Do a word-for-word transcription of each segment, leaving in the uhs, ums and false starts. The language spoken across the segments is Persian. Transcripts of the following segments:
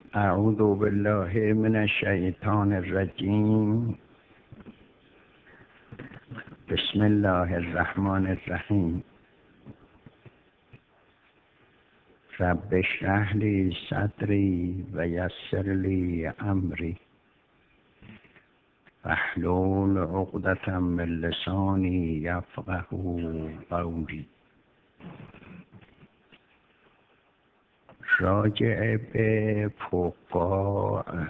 اعوذ بالله من الشیطان الرجیم. بسم الله الرحمن الرحیم. رب اشرح لی صدری و یسر لی امری واحلل عقدة من لسانی یفقهوا قولی. راجع به فقاع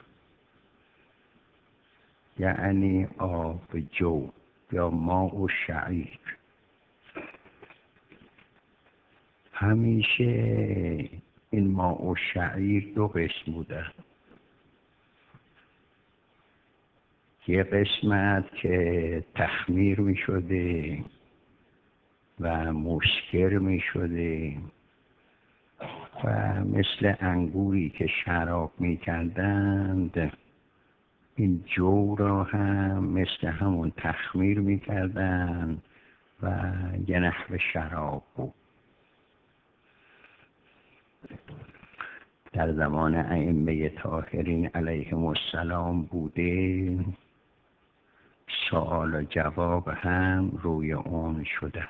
یعنی آب جو یا ماء و شعیر. همیشه این ماء و شعیر دو قسم بوده. یه قسمت که تخمیر می شده و مسکر می شده و مثل انگوری که شراب می کردند، این جو را هم مثل همون تخمیر می کردند و یه نحو شراب بود. در زمان ائمه طاهرین علیهم السلام بوده، سوال و جواب هم روی اون شده.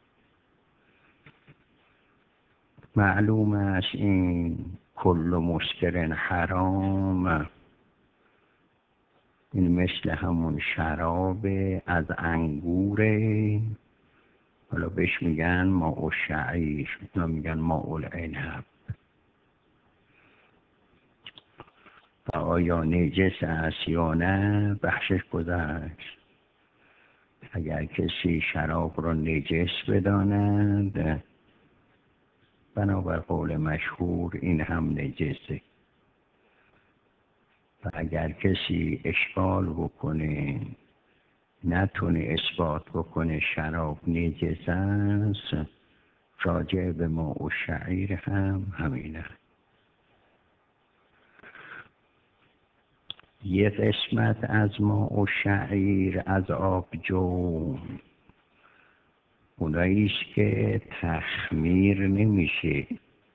معلوم است این کل مسکر حرام، این مثل همون شراب از انگوره. حالا بهش میگن ماء شعیر، اونا میگن ماء العنب. و آیا نجس است یا نه بحثش گذشت. اگر کسی شراب را نجس بداند، بنابر قول مشهور این هم نجسه. و اگر کسی اشکال بکنه، نتونه اثبات بکنه شراب نجس است، راجع به ماء و شعیر هم همینه. یه قسمت از ماء و شعیر از آبجو اوناییست که تخمیر نمیشه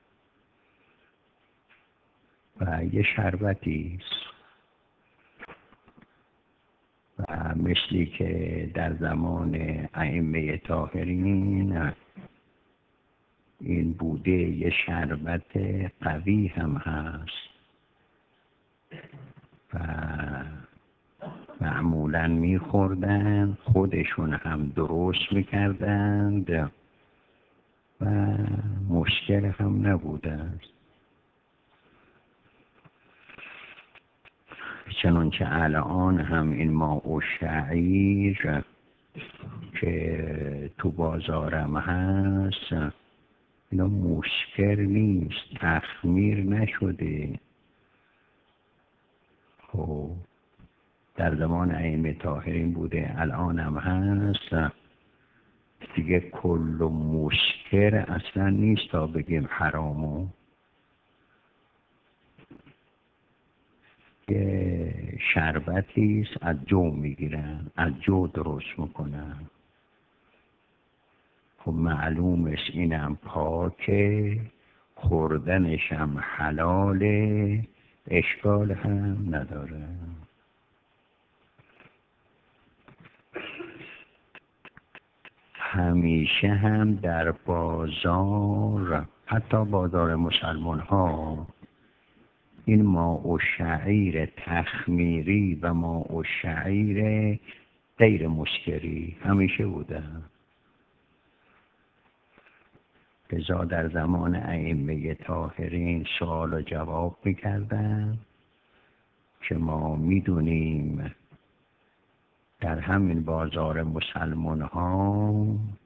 و یه شربتیست و مثلی که در زمان ائمه طاهرین این بوده، یه شربت قوی هم هست و معمولاً میخوردن، خودشون هم درست میکردند و مشکل هم نبودند. چنانچه الان هم این ماء و شعیر که تو بازارم هست، اینا مسکر نیست، تخمیر نشده. خب در زمان ائمه طاهرین بوده، الان هم هست دیگه. کل مسکر اصلا نیست تا بگیم حرامو. یه شربتیست از جو میگیرن، از جو درست میکنن. خب معلوم است اینم پاکه، خوردنش هم حلاله، اشکال هم نداره. همیشه هم در بازار، حتی بازار مسلمان ها، این ماء و شعیر تخمیری و ماء و شعیر غیر مسکری همیشه بوده. لذا در زمان ائمه طاهرین سوال و جواب میکردن که ما میدونیم در همین بازار مسلمان ها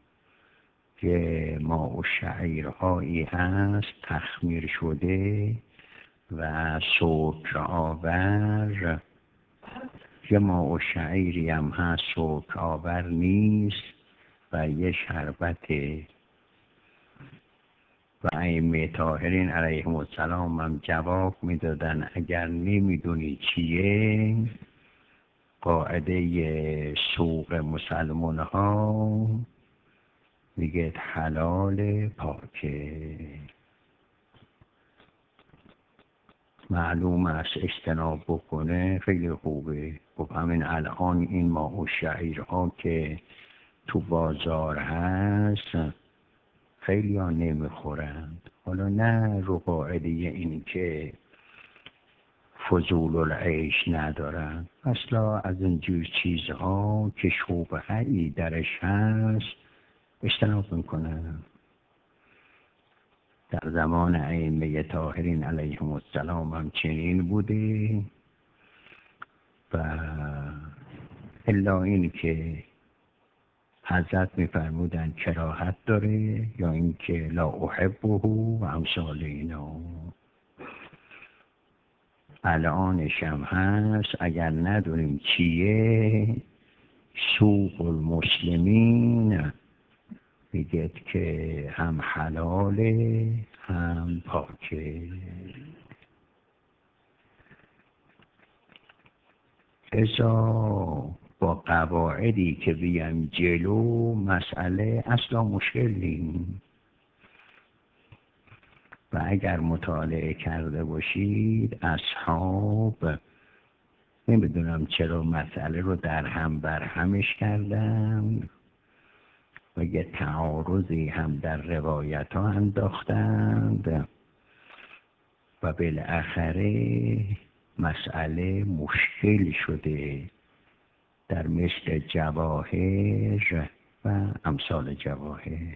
که ماء و شعیرهایی هست تخمیر شده و سکر آور، یه ماء و شعیری هم هست سکر آور نیست و یه شربته. و ائمه طاهرین علیهم السلام هم جواب میدادن اگر نمیدونی چیه، قاعده سوق مسلمان ها میگه حلال پاکه. معلوم است اجتناب بکنه خیلی خوبه. خب همین الان این ماه و شعیرها که تو بازار هست خیلی ها نمیخورند. حالا نه رو قاعده این که فضول العیش ندارن، اصلا از اینجور چیزها که شبهه‌ای درش هست اجتناب میکنن. در زمان ائمه طاهرین علیهم السلام هم چنین بوده و الا این که حضرت میفرمودن کراهت داره یا اینکه لا احبه و امثال اینا. الانش هم هست، اگر ندونیم چیه سوق المسلمین میگه که هم حلاله هم پاکه. ازا با قواعدی که بیان جلو مسئله اصلا مشکل نیست. و اگر مطالعه کرده باشید اصحاب نمیدونم چرا مسئله رو در هم بر همش کردن و یه تعارضی هم در روایت ها انداختند و بالاخره مسئله مشکل شده در مثل جواهر و امثال جواهر.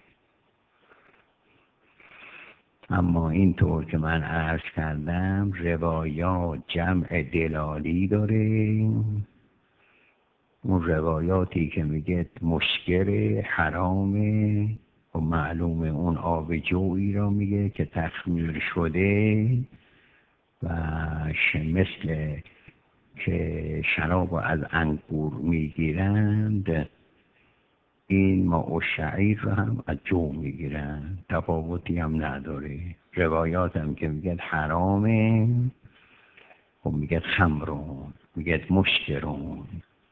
اما اینطور که من عرض کردم روایات جمع دلالی داره. اون روایاتی که میگه مسکر حرامه و معلومه اون آب جویی را میگه که تخمیر شده و مثل که شراب از انگور میگیرند این ماء الشعیر رو هم از جو میگیرن، تفاوتی هم نداره. روایات هم که میگه حرامه و میگه خمرون میگه مسکرون.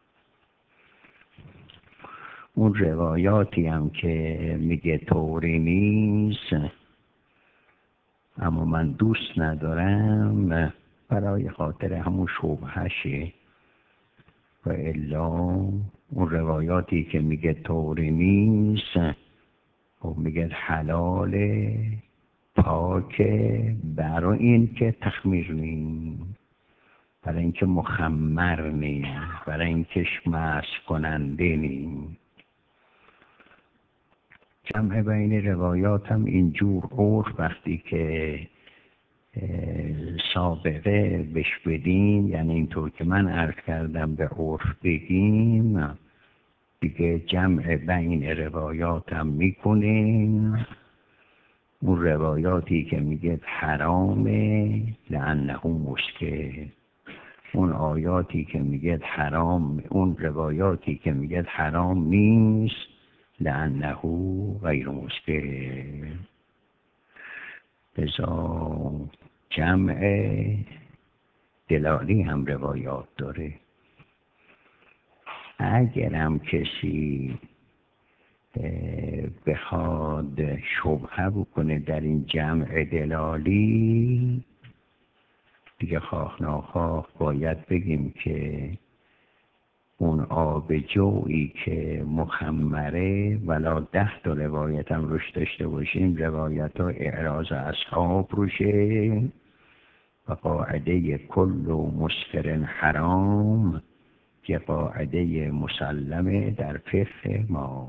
اون روایاتی هم که میگه طوری نیست اما من دوست ندارم برای خاطر همون شبهشه و الا اون روایاتی که میگه طوری نیست و میگه حلال پاک برای این که تخمیر نیست، برای اینکه مخمر نیست، برای اینکه مست کننده نیست. جمع بین روایات هم اینجور عرف وقتی که سابقه بش بدیم، یعنی اینطور که من عرض کردم به عرف بگیم دیگه جمع بین روایات هم میکنیم. اون روایاتی که میگه حرامه لانه مسکر، اون آیاتی که میگه حرام، اون روایاتی که میگه حرام نیست لانه غیر مسکر. بذار جمع دلالی هم روایات داره. اگرم کسی بخواد شبهه بکنه در این جمع دلالی دیگه خواه ناخواه باید بگیم که اون آب جویی که مخمره ولا ده تا روایت هم روش داشته باشیم روایت ها اعراض اصحاب روشه و قاعده کل مسکر حرام که قاعده مسلمه در فقه ما.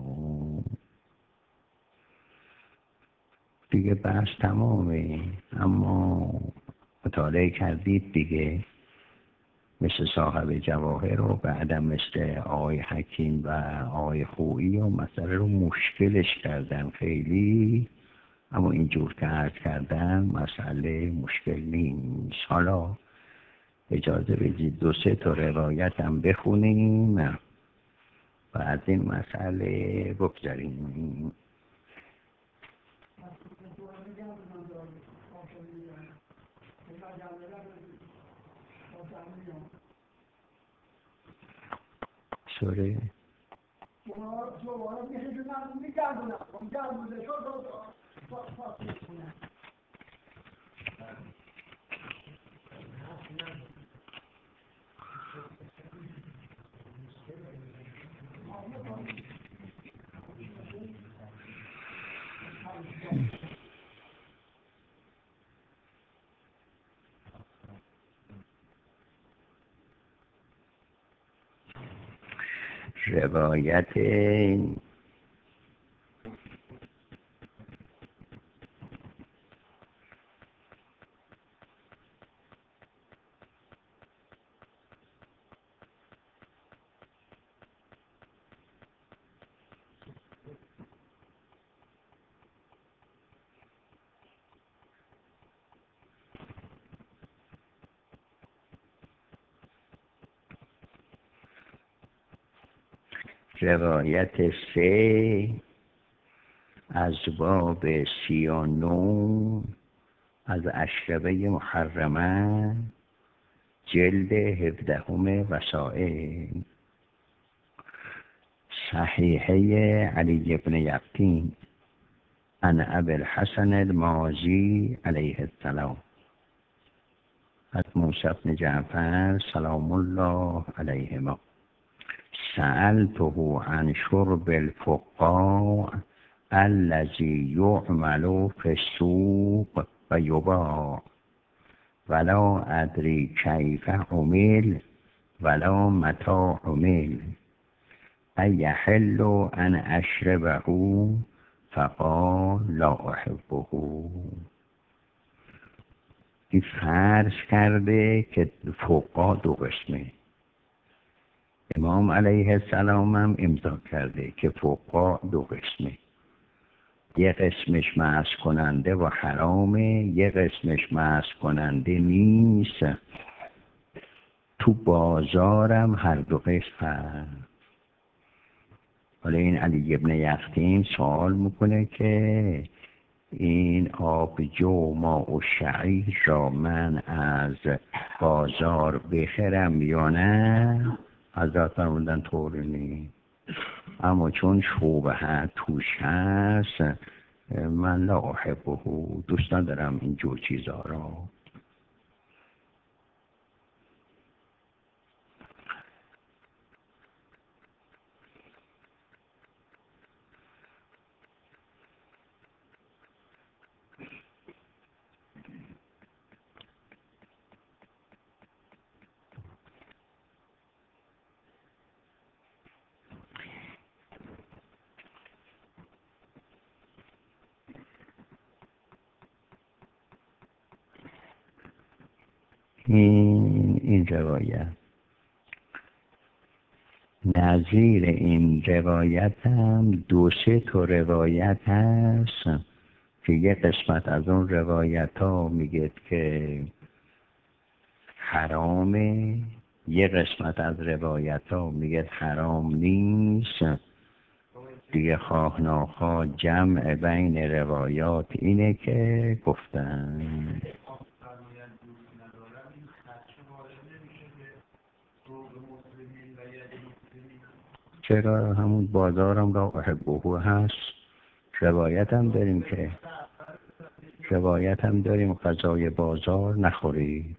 دیگه بحث تمامه. اما مطالعه کردید دیگه مثل صاحب جواهر و بعدم مثل آقای حکیم و آقای خویی و مسئله رو مشکلش کردن خیلی. اما اینجور که عرض کردن مسئله مشکل نیست. حالا اجازه بدید دو سه تا روایت هم بخونیم و از این مسئله بگذاریم. سوره روایت روایت سه از باب سی و نو از اشربه محرمه جلد هفدهم وسائل صحیحه علی بن یقین عن ابی الحسن المازی علیه السلام از موسی بن جعفر سلام الله علیهما سألته عن شرب الفقاع الذي يعمل في السوق ويباع ولا أدري كيف عمل ولا متى عمل أيحل أن أشربه فقال لا أحبه. این فرض کرده که فقاع دو قسمه. امام علیه السلام هم امضا کرده که فقاع دو قسمه، یه قسمش مست کننده و حرامه، یه قسمش مست کننده نیست. تو بازارم هر دو قسم هست. حالا این علی ابن یقین سوال میکنه که این آبجو ما و شعیر را من از بازار بخرم یا نه؟ حضرت فرمودن طور نیست، اما چون شبهه توش هست من لا احبه، دوست ندارم این جور چیزا را. این این روایت نظیر این روایت هم دو سه تا روایت هست که یه قسمت از اون روایت ها میگه که حرامه، یه قسمت از روایت ها میگه حرام نیست. دیگه خواه ناخواه جمع بین روایات اینه که گفتن. چرا همون بازارم را احبه هست. روایت هم داریم که روایت هم داریم غذای بازار نخورید.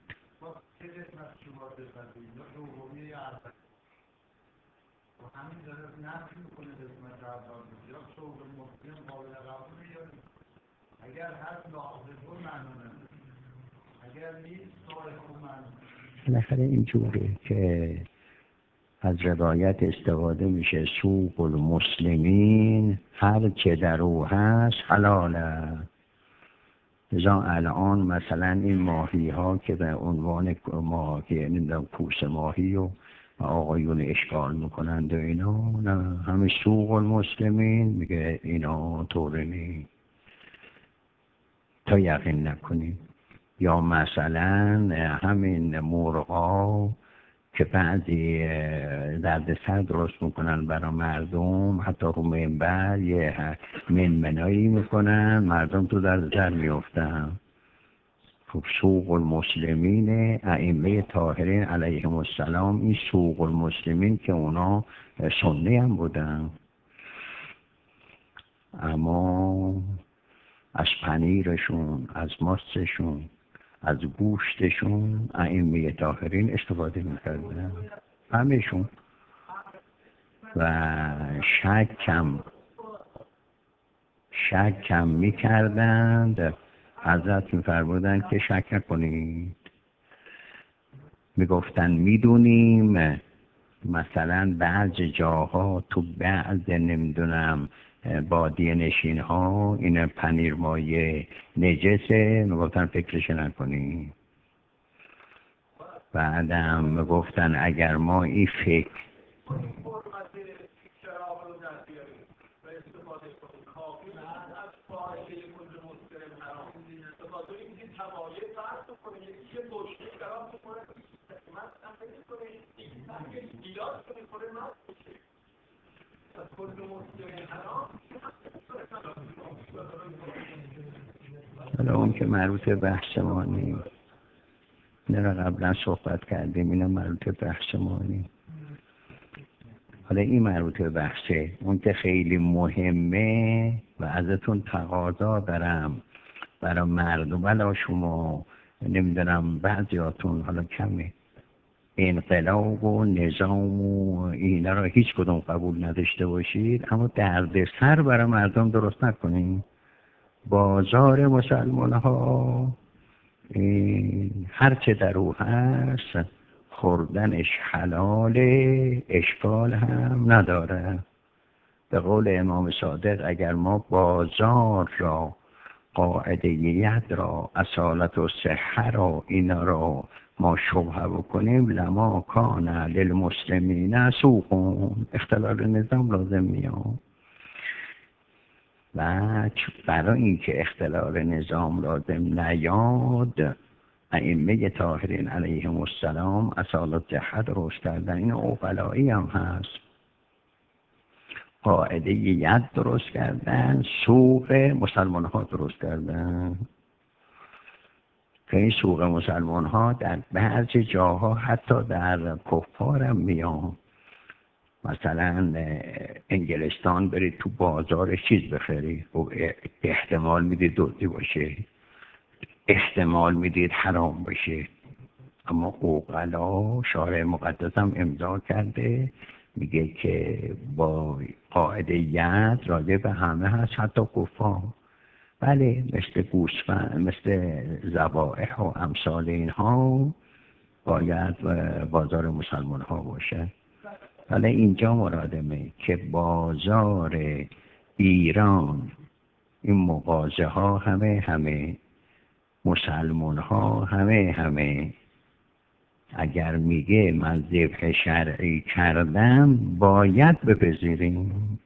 بالاخره اینجوره که از روایت استفاده میشه سوق المسلمین هر چه در او هست حلاله. لذا الان مثلا این ماهی ها که به عنوان ماهی نمیدونم کوس ماهی و آقایون اشکال میکنند و اینا، نه همه سوق المسلمین میگه اینا طوره نی تا یقین نکنیم. یا مثلا همین مرغا که بعضی درد سر درست میکنن برای مردم، حتی رو منبر یه منمنایی میکنن، مردم تو درد سر میفتن. خب سوق المسلمین ائمه طاهرین علیهم السلام، این سوق المسلمین که اونا سنی هم بودن، اما از پنیرشون، از ماستشون، از گوشتشون ائمه طاهرین استفاده میکردن همهشون. و شکم شکم میکردند. حضرت میفرمودند که شک نکنید. میگفتن میدونیم مثلا بعض جاها تو بعض نمیدونم بادیه نشین ها این پنیر مایه نجسه، میگفتن فکرش نکنی. بعدم میگفتن اگر ما این فکر حالا اون که مربوط به بحث ما نیم، نه را قبلا صحبت کردیم، اینا مربوط به بحث ما نیم. حالا این مربوط به بحثه، اون که خیلی مهمه و ازتون تقاضا دارم برای مردم، ولی شما نمیدونم بعضیاتون حالا کمه انقلاب و نظام و اینا رو هیچ کدوم قبول نداشته باشید، اما دردسر برای مردم درست نکنید. بازار مسلمان ها هرچه در او هست خوردنش حلاله، اشکال هم نداره. به قول امام صادق اگر ما بازار را، قاعده ید را، اصالت و صحه را، اینا را ما شبهه بکنیم، لما کان للمسلمین سوقون، اختلال نظام لازم میاد. و برای اینکه اختلال نظام لازم نیاد، ائمه طاهرین علیهم السلام اصالت صحه درست کردن. این عقلایی هم هست، قاعده ید درست کردن، سوق مسلمان ها درست کردن که این سوق مسلمان ها در بعضی جاها حتی در کفار هم میان. مثلا انگلستان برید تو بازار چیز بخرید، احتمال میدید دزدی باشه، احتمال میدید حرام باشه، اما عقلا شارع مقدس هم امضا کرده میگه که با قاعده ید راجع به همه هست، حتی کفار. بله، مثل گوسفند، مثل ذبائح و امثال اینها باید بازار مسلمان ها باشه. ولی اینجا مرادمه که بازار ایران این مغازه ها همه همه مسلمان ها همه همه اگر میگه من ذبح شرعی کردم باید بپذیریم.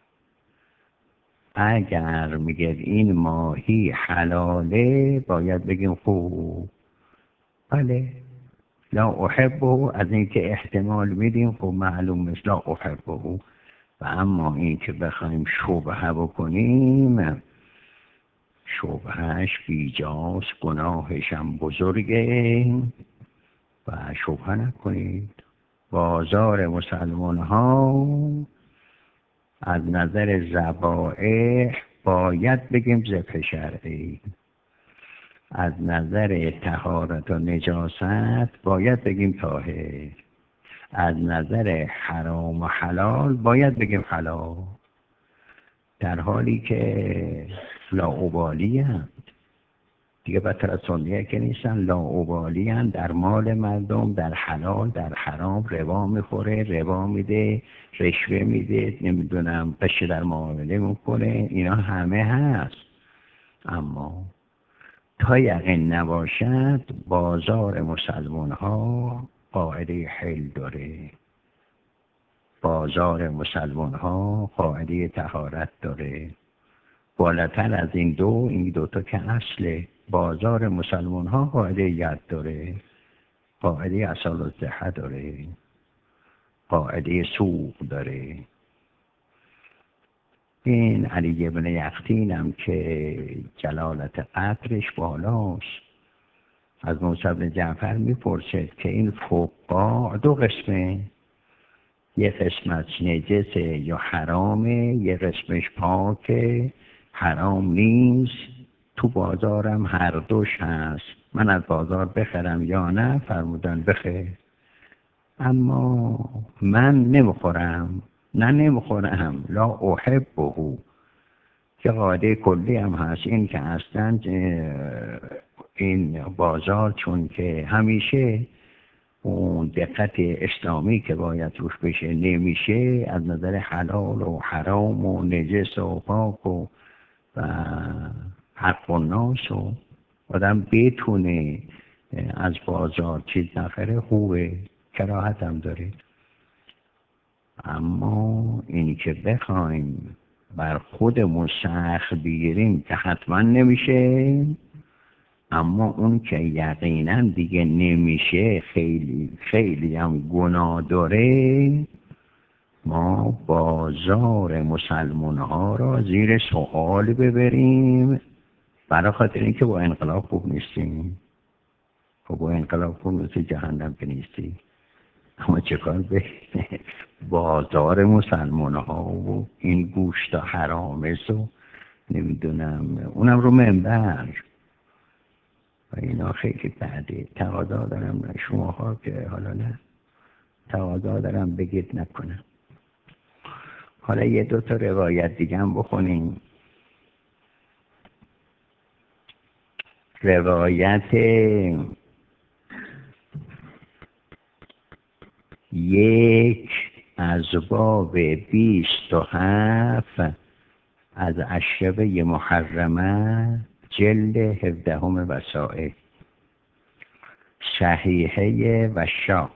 اگر میگه این ماهی حلاله باید بگیم خوب. بله، لا احبه، از اینکه احتمال میدیم خب معلوم است لا احبه. و اما اینکه بخوایم شبهه بکنیم، شبهش بیجاست، گناهش هم بزرگه و شبهه نکنید. بازار مسلمان ها از نظر ذبائح باید بگیم ذبح شرعی، از نظر طهارت و نجاست باید بگیم طاهر، از نظر حرام و حلال باید بگیم حلال، در حالی که لاابالی هم دیگه بدتر از سنیه که نیستن، لاابالی هم در مال مردم، در حلال در حرام، ربا میخوره، ربا میده، رشوه میده، نمیدونم قشه در معامله میکنه، اینا همه هست. اما تا یقین نباشد بازار مسلمان ها قاعده حل داره، بازار مسلمان ها قاعده طهارت داره. بالاتر از این دو، این دوتا که اصله. بازار مسلمان ها قاعده ید داره، قاعده اصال و صحه داره، قاعده سوق داره. این علی بن یقطین هم که جلالت قدرش بالاست، از موسی بن جعفر میپرسد که این فقاع دو قسمه، یه قسمت نجسه یا حرامه، یه قسمش پاکه حرام نیست، تو بازارم هر دوش هست، من از بازار بخرم یا نه؟ فرمودن بخر. اما من نمیخورم، نه نمیخورم، لا احبه، که قاعده کلی هم هست، این که اصلا این بازار چون که همیشه اون دقت اسلامی که باید روش بشه نمیشه، از نظر حلال و حرام و نجس و پاک و و حق و ناس و آدم بتونه از بازار چیز نخره خوبه، کراهت هم داره. اما اینی که بخوایم بر خودمون سخت بگیریم که حتما نمیشه، اما اون که یقینا دیگه نمیشه خیلی خیلی هم گناه داره، ما بازار مسلمان ها را زیر سوال ببریم برای خاطر اینکه با انقلاب خوب نیستیم. خب با انقلاب خوب نیستی جهنم که نیستی، اما چه کار به بازار مسلمان ها و این گوشت حرامز و نمیدونم اونم رو منبر و اینا خیلی بده. تقاضا دارم شماها که حالا نه تقاضا دارم بگید نکنم. حالا یه دو تا روایت دیگه هم بخونیم. روایت یک از باب بیست و هفت از اشربه محرمه جلد هفدهم وسائل صحیحه و شا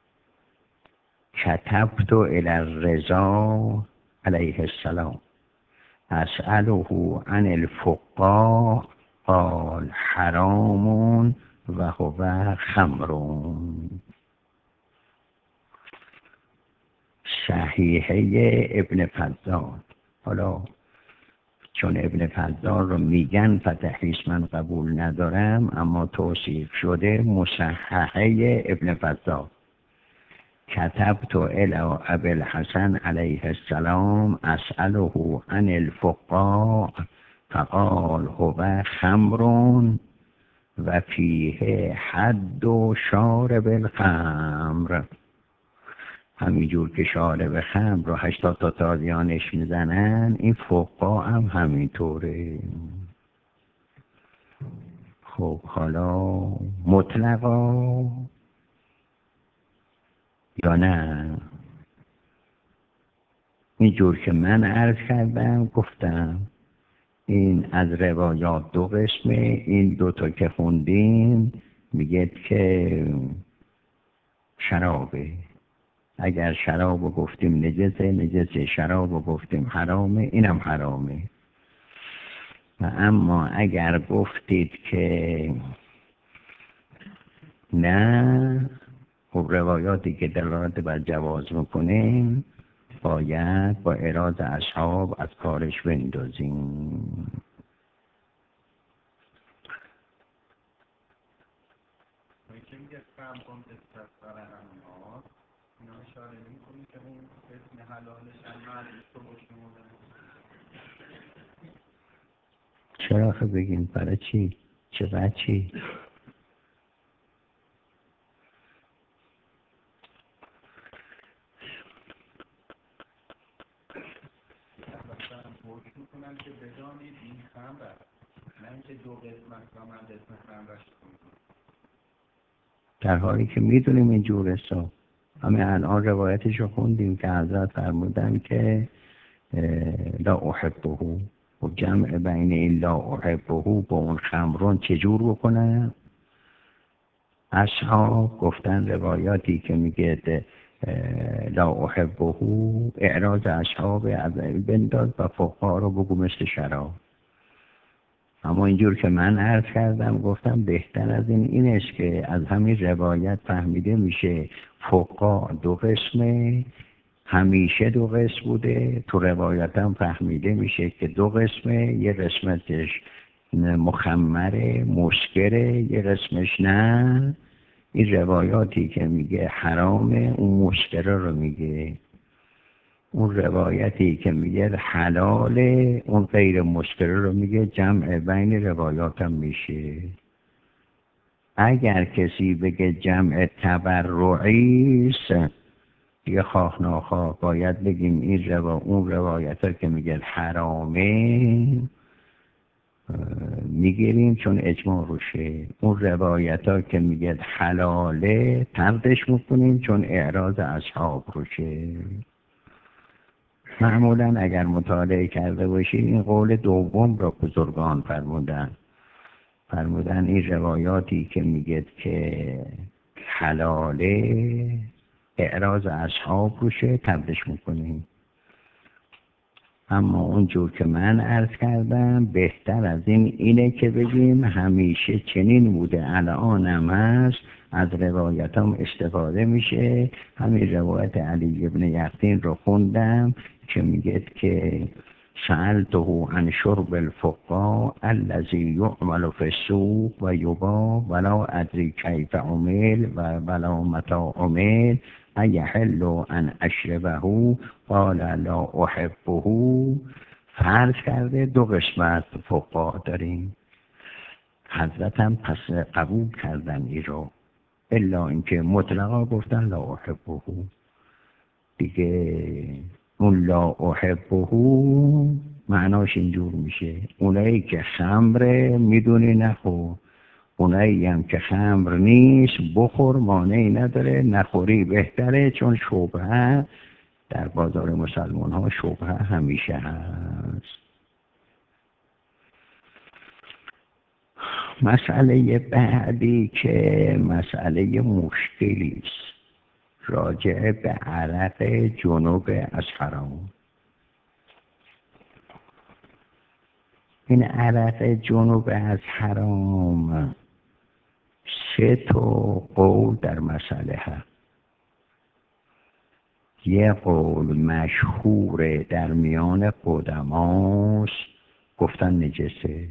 کتبت الی الرضا علیه السلام اسأله عن الفقاع قال حرام و هو خمرون. صحیحه ابن فضال. حالا چون ابن فضال رو میگن فتحیش من قبول ندارم، اما توصیف شده مصححه ابن فضال. کتبت الی ابی الحسن علیه السلام اسأله عن الفقاع فقال هو خمرون و فیه حد و شارب الخمر. همینجور که شارب خمر رو هشتاد تا تازیانش میزنن، این فقاع هم همینطوره. خب حالا مطلقا یا نه؟ اینجور که من عرض کردم گفتم این از روایات دو قسمه. این دوتا که خوندیم میگه که شرابه. اگر شراب رو گفتیم نجسه، نجسه. شراب رو گفتیم حرامه، اینم حرامه. و اما اگر گفتید که نه، خب روایاتی که دلالت بر جواز میکنیم باید با اراده اصحاب از کارش بندازیم. چرا خب بگیم برای چی؟ چه بچی؟ که بدانید این خمر نه اینکه دو قسمت و من قسمت خمرش کنید، در حالی که میدونیم این جور است. همه الان روایتش رو خوندیم که حضرت فرمودن که لا احبه و جمع بین این لا احبه با اون خمرون چجور بکنن؟ اصحاب گفتن روایاتی که میگه لا احبه اعراض اصحاب از بنداز و فقها رو بگو مثل شراب. اما اینجور که من عرض کردم گفتم بهتر از این این است که از همین روایت فهمیده میشه فقها دو قسمه، همیشه دو قسم بوده. تو روایت هم فهمیده میشه که دو قسمه، یه قسمتش مخمره مسکره، یه قسمش نه. این روایاتی که میگه حرامه اون مسکره رو میگه، اون روایتی که میگه حلاله اون غیر مسکره رو میگه. جمع بین روایات هم میشه. اگر کسی بگه جمع تبرعیست دیگه خواه ناخواه باید بگیم این روا اون روایت ها که میگه حرامه میگیریم چون اجماع روشه. اون روایت ها که میگه حلاله طردش میکنیم چون اعراض اصحاب روشه. معمولا اگر مطالعه کرده باشید این قول دوم را بزرگان فرمودن فرمودن این روایاتی که میگه که حلاله اعراض اصحاب روشه طردش میکنیم. اما اونجور که من عرض کردم بهتر از این اینه که بگیم همیشه چنین بوده الان هم هست، از روایت هم استفاده میشه. همین روایت علی ابن یقطین رو خوندم که میگه که سألته عن شرب الفقاء الذي يعمل في السوق و یباع ولا ادری کیف عمل و ولا متى عمل ایحل ان اشربه قال لا احبه. فرض کرده دو قسمت فقها داریم، حضرت هم پس قبول کردن ای رو، الا اینکه مطلقا گفتن لا احبه. دیگه اون لا احبه معناش اینجور میشه اونایی که خمره میدونی نخور، اونایی هم که خمر نیست بخور مانعی نداره، نخوری بهتره، چون شبهه در بازار مسلمان ها شبهه همیشه هست. مسئله بعدی که مسئله مشکلی است راجع به عرق جنوب از حرام. این عرق جنوب از حرام سه تا قول در مسئله هست. یه قول مشهور در میان قدماست گفتن نجسه،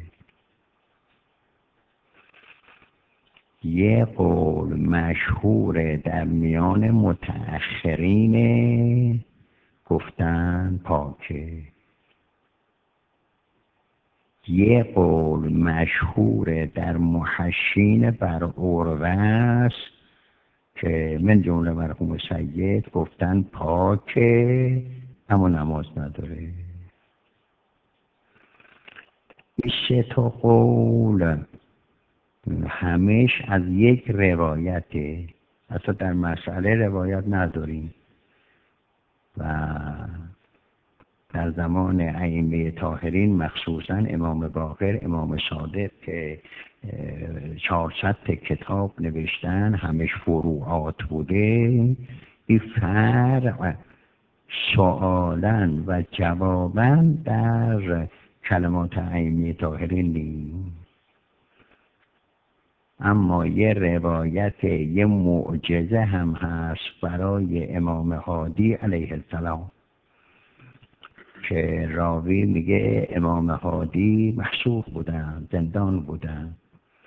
یه قول مشهور در میان متأخرین گفتن پاکه، یه قول مشهور در محشین بر عروه که من جمله مرحوم سید گفتن پاکه اما نماز نداره. این سه تا قول همش از یک روایته، اصلا در مسئله روایت نداریم و در زمان ائمه طاهرین مخصوصا امام باقر، امام صادق که چهارصد کتاب نوشتن همش فروعات بوده، این فرع سؤالاً و جواباً در کلمات ائمه طاهرین نیست. اما یه روایت یه معجزه هم هست برای امام هادی علیه السلام که راوی میگه امام هادی محصور بودن، زندان بودن،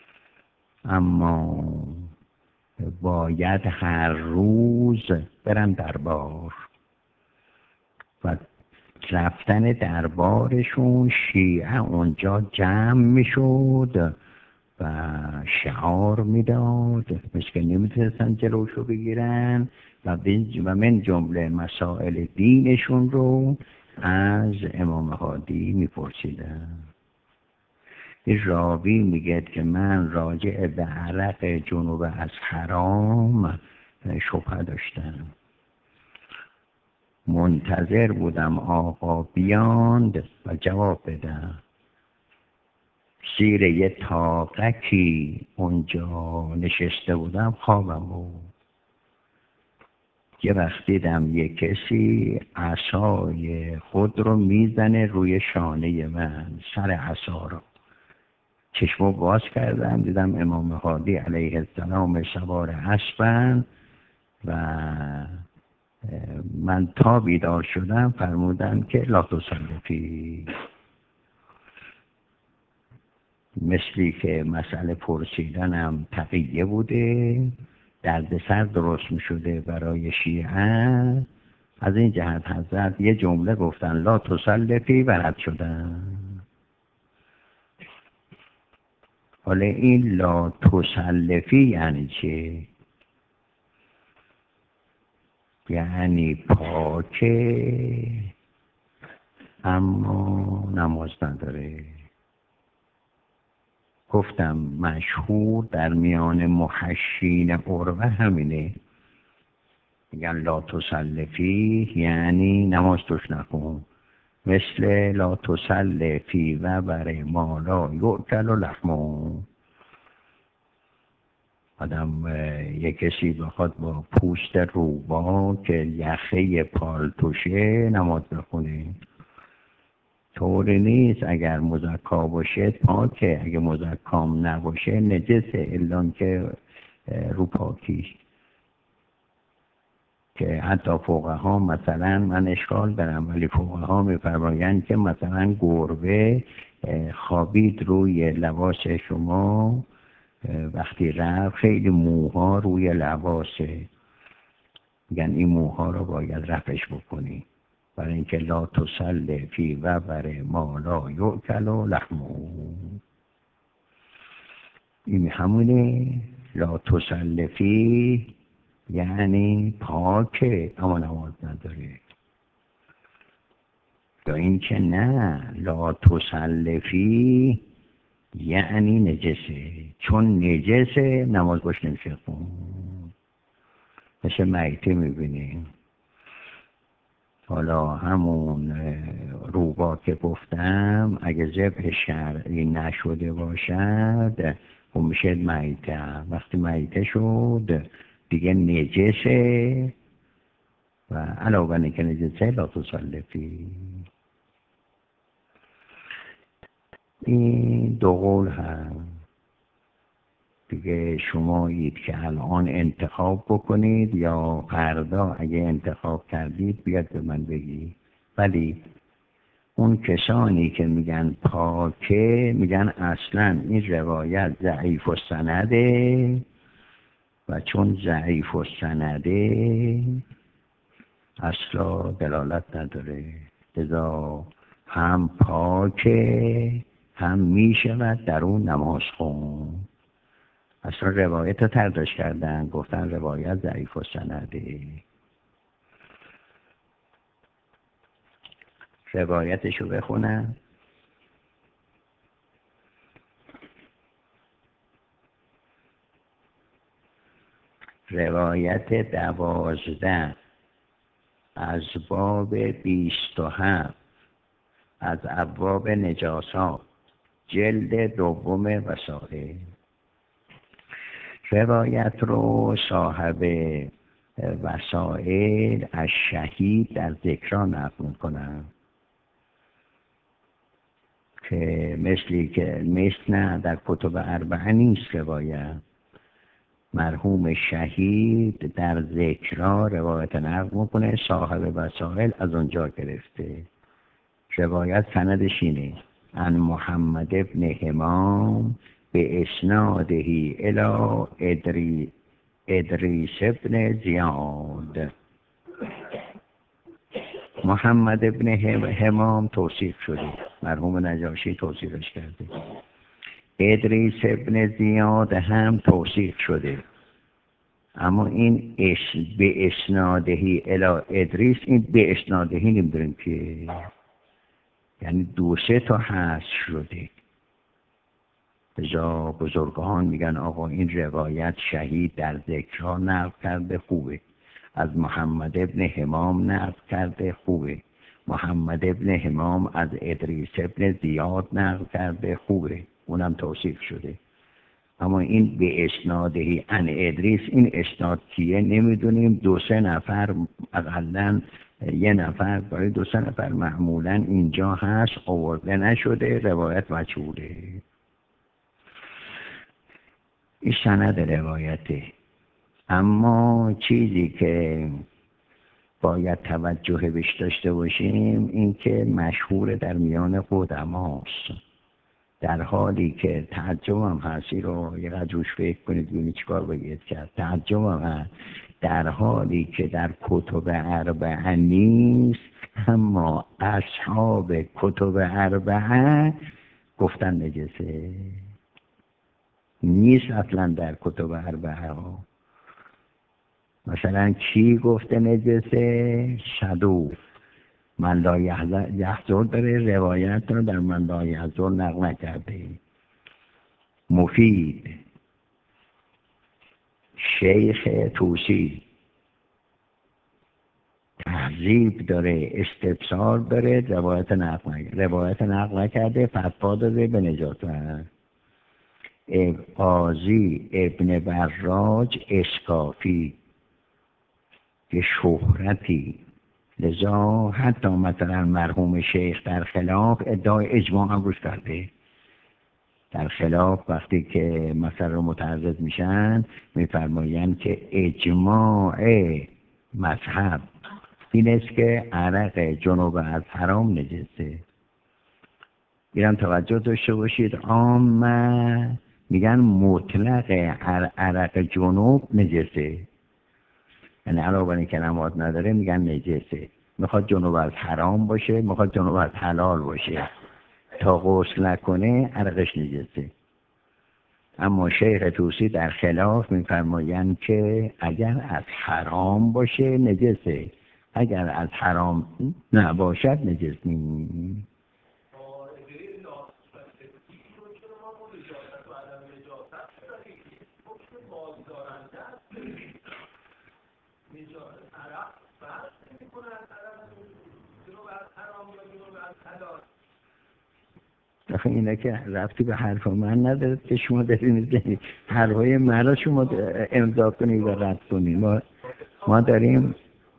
اما باید هر روز برن دربار و رفتن دربارشون شیعه اونجا جمع میشد و شعار میداد، مثل که نمیتونستن جلوشو بگیرن و من جمله مسائل دینشون رو از امام هادی میپرسیدن. این راوی میگه که من راجع به عرق جنوب از حرام شبهه داشتم، منتظر بودم آقا بیاند و جواب بدم. زیر یه طاقکی اونجا نشسته بودم خوابم بود. یه وقت دیدم یه کسی عصای خود رو میزنه روی شانه من، سر عصا رو. چشمو باز کردم دیدم امام هادی علیه السلام سوار اسبن و من تا بیدار شدم فرمودن که لا تصلی، مثلی که مسئله پرسیدنم تقیه بوده، دردسر درست می شده برای شیعه. از این جهت حضرت یه جمله گفتن لا تصلی و رد شدن. حالا این لا تصلی یعنی چه؟ یعنی پاکه اما نماز نداره. گفتم مشهور در میان محشین عربه همینه، میگن لا تسلفی یعنی نماز توش نکن، مثل لا تسلفی و بر ما لا یؤکل لحمه. آدم یک کسی بخواد با پوست روبا که یخه پالتوشه نماز بخونه، طوری نیست. اگر مزکا باشه پاکه، اگه مزکام نباشه نجسه، الا که رو پاکی. که حتی فقها مثلا، من اشکال دارم ولی فقها میفرمایند که مثلا گربه خوابید روی لباس شما، وقتی رفت خیلی موها روی لباسه، میگن این موها رو باید رفعش بکنی، برای اینکه لا تسلفی و بر ما لا یؤکل لحمه. این همونه لا تسلفی یعنی پاکه اما نماز نداره. یا این که نه، لا تسلفی یعنی نجسه، چون نجسه نماز باش نمیشه خون، مثل میته میبینیم. حالا همون روبا که گفتم اگه ذبح شرعی نشده باشد اون میشه میته، وقتی میته شد دیگه نجسه و علاوه بر اینکه نجسه لا تسلفی. این دو قول هم دیگه شمایید که الان انتخاب بکنید یا فردا اگه انتخاب کردید بیاد به من بگی. ولی اون کسانی که میگن پاکه میگن اصلا این روایت ضعیف السنده و چون ضعیف السنده اصلا دلالت نداره، لذا هم پاکه هم میشود در اون نماز خون. اصلا روایت رو تردش کردن، گفتن روایت ضعیف السنده. روایتشو بخونم. روایت دوازده از باب بیست و هفت از ابواب نجاسات، جلد دوم وسائل. روایت رو صاحب وسائل از شهید در ذکرها نقل میکنم که مثلی که مثل نه در کتب اربعه نیست روایت. مرحوم شهید در ذکرها روایت نقل میکنه، صاحب وسائل از اونجا گرفته. روایت سندش اینه: عن محمد ابن همام به اسنادهی الی ادری ادریس ابن زیاد. محمد ابن همام توصیف شده، مرحوم نجاشی توصیفش کرده. ادریس ابن زیاد هم توصیف شده، اما این اس به اسنادهی الی ادریس، این به اسنادهی نمیدونیم که یعنی دو سه تا هست شده. بجا بزرگان میگن آقا این روایت شهید در ذکرها نقل کرده خوبه، از محمد ابن همام نقل کرده خوبه، محمد ابن همام از ادریس ابن زیاد نقل کرده خوبه، اونم توصیف شده. اما این به اسنادهی ان ادریس، این اسناد کیه نمیدونیم. دو سه نفر اقلن، یه نفر برای دو سه نفر معمولا اینجا هست، آورده نشده، روایت مجهوله. این سند روایته. اما چیزی که باید توجه بهش داشته باشیم این که مشهور در میان قدماست، در حالی که تعجبم هست. این رو یه قدر روش فکر کنید ببینید چیکار باید کرد. تعجبم هست در حالی که در کتب اربعه نیست، اما اصحاب کتب اربعه گفتن نجسه. نیست اصلا در کتب اربعه ها. مثلا کی گفته نجسه؟ صدوق. من لا یحضر داره، روایت رو در من لا یحضر نقل نکرده. مفید، شیخ توسی، تهذیب داره، استبصار داره، روایت نقل روایت نقل کرده، فتوا داده به نجات. قاضی ابن براج اسکافی که شهرتی، لذا حتی مثلا مرحوم شیخ در خلاف ادعای اجماع هم روش کرده. در خلاف وقتی که مثلا رو متعرض میشن میفرمایند که اجماع مذهب این است که عرق جنوب از حرام نجسه. ایران توجه داشته باشید، عامه میگن مطلق عرق جنوب نجسه، یعنی علاوه بر اینکه نماد نداره میگن نجسه. میخواد جنوب از حرام باشه، میخواد جنوب از حلال باشه، تا غسل نکنه عرقش نجسه. اما شیخ توسی در خلاف میفرمایند که اگر از حرام باشه نجسه، اگر از حرام نباشد نجس نیست. آخه اینا که ربطی به حرف من نداره که شما دارید میزنید حرفای من را شما امضا کنید و رد کنید. ما, ما داریم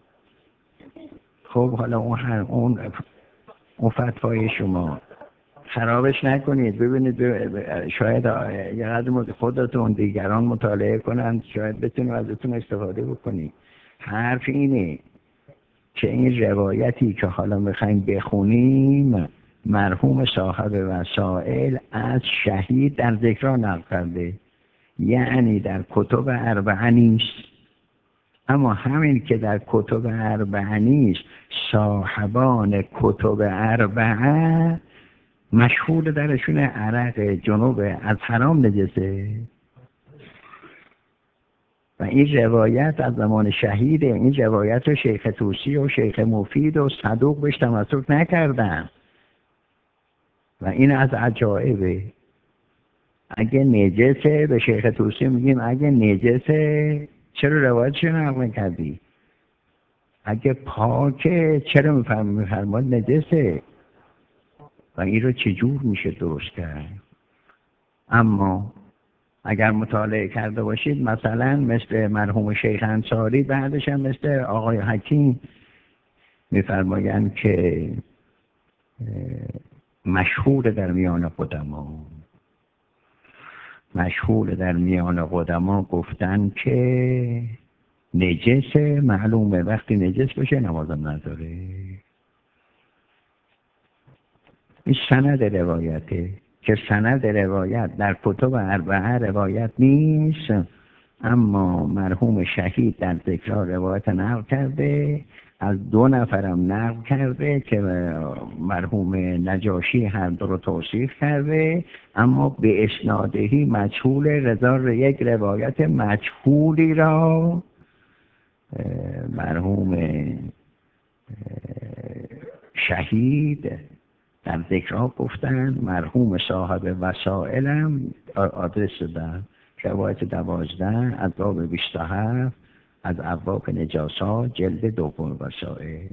خب حالا اون هر اون اون فتوای شما خرابش نکنید. ببینید شاید یه قدر خودتون دیگران مطالعه کنند، شاید بتونید ازتون استفاده بکنید. حرف اینه که این روایتی که حالا میخوایم بخونیم مرحوم صاحب وسائل از شهید در ذکر نقل کرده، یعنی در کتب اربعه نیست. اما همین که در کتب اربعه نیست، صاحبان کتب اربعه مشهور درشون عرق جنوب از حرام نجسه و این روایت از زمان شهیده. این روایت رو شیخ توسی و شیخ مفید و صدوق بهش تمسک نکردن و این از عجایبه. اگه نجسه به شیخ توسی میگیم اگه نجسه چرا روایتش نقل کردی؟ اگه پاکه چرا میفرماد نجسه؟ و این رو چجور میشه درست کرد؟ اما اگر مطالعه کرده باشید مثلا مثل مرحوم شیخ انصاری، بعدش هم مثل آقای حکیم میفرمایند که مشهور در میان قدما مشهور در میان قدما گفتن که نجس معلومه، وقتی نجس باشه نمازم نداره. این سند روایته که سند روایت در کتب اربعه روایت نیست، اما مرحوم شهید در ذکر روایت نقل کرده، از دو نفرم نقل کرده که مرحوم نجاشی هر دو رو توصیف کرده، اما به اسنادهی مجهول، رضا یک روایت مجهولی را مرحوم شهید در ذکرها گفتن. مرحوم صاحب وسائلم آدرس دادن، روایت دوازده از باب بیست و هفت از ابواب نجاسات جلد دوم وسائل.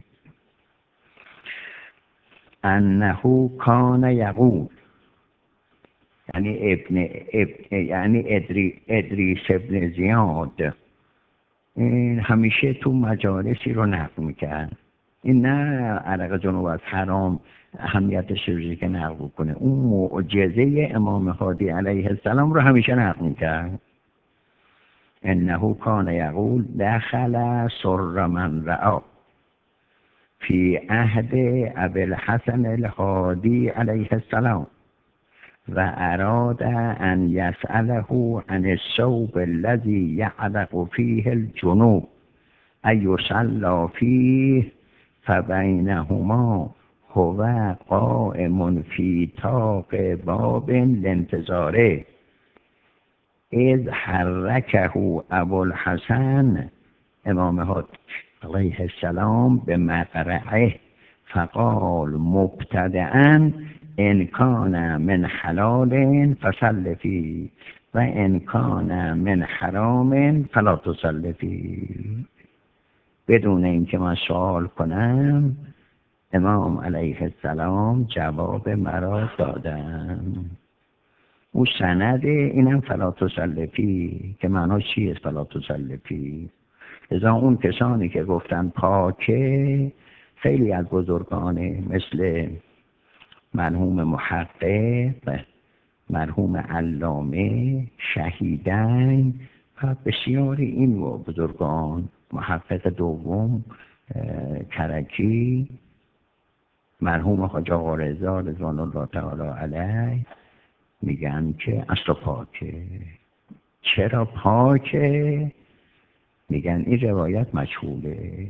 انه کان یقول، یعنی ابن, ابن یعنی ادری ادریس ابن زیاد این همیشه تو مجالسی رو نقل میکرد. این نه عرق جنوب از حرام اهمیتش رو که نقل کنه، اون معجزه امام هادی علیه السلام رو همیشه نقل میکرد. انه کان یقول دخل سر من رعا فی عهد ابی الحسن الهادی علیه السلام و اراد ان یسأله عن الثوب الذي یعرق فیه الجنوب ایصلی فیه فبینهما هو قائم فی طاق باب لانتظاره اذ حرکه ابو الحسن امام هادی علیه السلام به مقرعه فقال مبتدئا ان کان من حلال فصل فی و ان کان من حرام فلا تصل فی. بدون اینکه من سوال کنم امام علیه السلام جواب مرا دادن. او سند اینم فلا تصل فی که معناش چیه فلا تصل فی؟ لذا اون کسانی که گفتن پاکه خیلی از بزرگانه مثل مرحوم محقق، مرحوم علامه، شهیدن و بسیاری این و بزرگان، محقق دوم کرکی، مرحوم حاج آقا رضا رضوان الله تعالی علیه، میگن که اصلا پاکه. چرا پاکه؟ میگن این روایت مجهوله.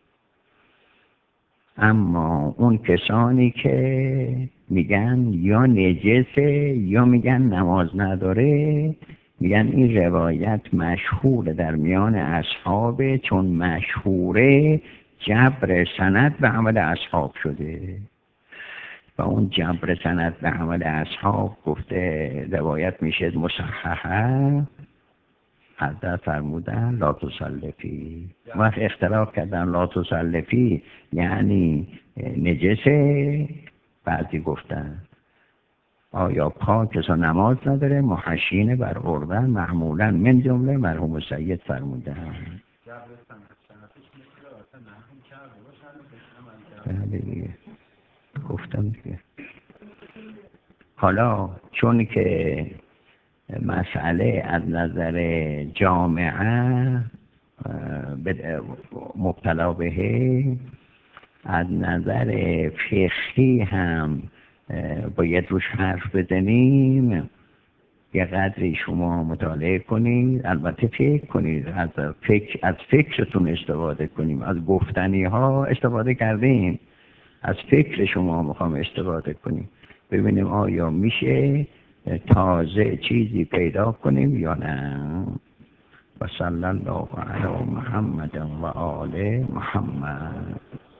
اما اون کسانی که میگن یا نجسه یا میگن نماز نداره، میگن این روایت مشهور در میان اصحابه، چون مشهوره جبر سند به عمل اصحاب شده و اون جبر سند به عمل اصحاب گفته روایت میشه مصححه. حضرت فرمودن لا تصل فی. وقت اختلاف کردن لا تصل فی یعنی نجسه، بعضی گفتن آیا پاک کسا نماز نداره محشین بر اردن معمولا من جمله مرحوم سید فرمودن. بله گفتم دیگه. حالا چون که مسئله از نظر جامعه مبتلا بهه، از نظر فقهی هم باید روش حرف بزنیم، یه قدری شما مطالعه کنید، البته فکر کنید، از فکر از فکرتون استفاده کنیم. از گفتنی ها استفاده کردیم، از فکر شما میخوام استفاده کنیم، ببینیم آیا میشه تازه چیزی پیدا کنیم یا نه. و صلی الله علی محمد و آل محمد.